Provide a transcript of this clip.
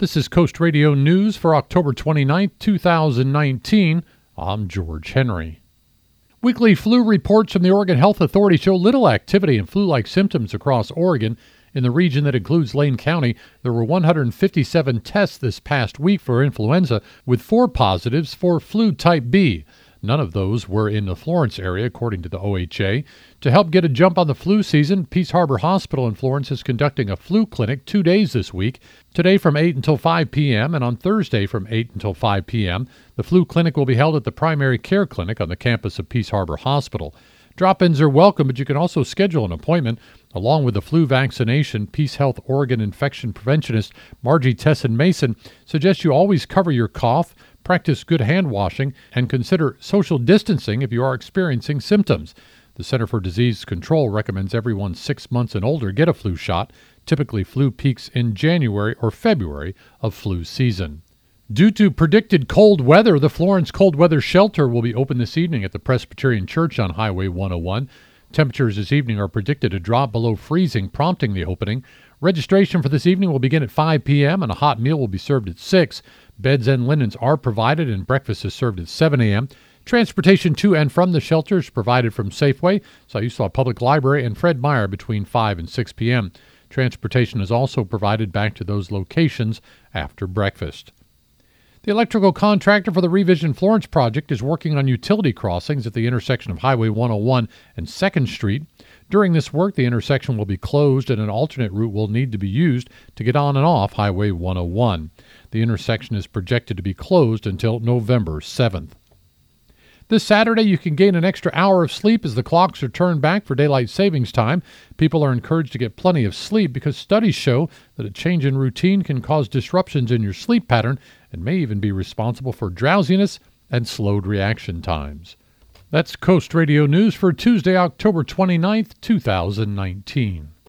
This is Coast Radio News for October 29, 2019. I'm George Henry. Weekly flu reports from the Oregon Health Authority show little activity and flu-like symptoms across Oregon. In the region that includes Lane County, there were 157 tests this past week for influenza, with 4 positives for flu type B. None of those were in the Florence area, according to the OHA. To help get a jump on the flu season, Peace Harbor Hospital in Florence is conducting a flu clinic 2 days this week, today from 8 until 5 p.m. and on Thursday from 8 until 5 p.m. The flu clinic will be held at the primary care clinic on the campus of Peace Harbor Hospital. Drop-ins are welcome, but you can also schedule an appointment. Along with the flu vaccination, Peace Health Oregon infection preventionist Margie Tesson Mason suggests you always cover your cough, practice good hand washing, and consider social distancing if you are experiencing symptoms. The Center for Disease Control recommends everyone 6 months and older get a flu shot. Typically, flu peaks in January or February of flu season. Due to predicted cold weather, the Florence Cold Weather Shelter will be open this evening at the Presbyterian Church on Highway 101. Temperatures this evening are predicted to drop below freezing, prompting the opening. Registration for this evening will begin at 5 p.m. and a hot meal will be served at 6. Beds and linens are provided and breakfast is served at 7 a.m. Transportation to and from the shelter is provided from Safeway, Siuslaw Public Library, and Fred Meyer between 5 and 6 p.m. Transportation is also provided back to those locations after breakfast. The electrical contractor for the Revision Florence project is working on utility crossings at the intersection of Highway 101 and 2nd Street. During this work, the intersection will be closed and an alternate route will need to be used to get on and off Highway 101. The intersection is projected to be closed until November 7th. This Saturday, you can gain an extra hour of sleep as the clocks are turned back for daylight savings time. People are encouraged to get plenty of sleep because studies show that a change in routine can cause disruptions in your sleep pattern and may even be responsible for drowsiness and slowed reaction times. That's Coast Radio News for Tuesday, October 29th, 2019.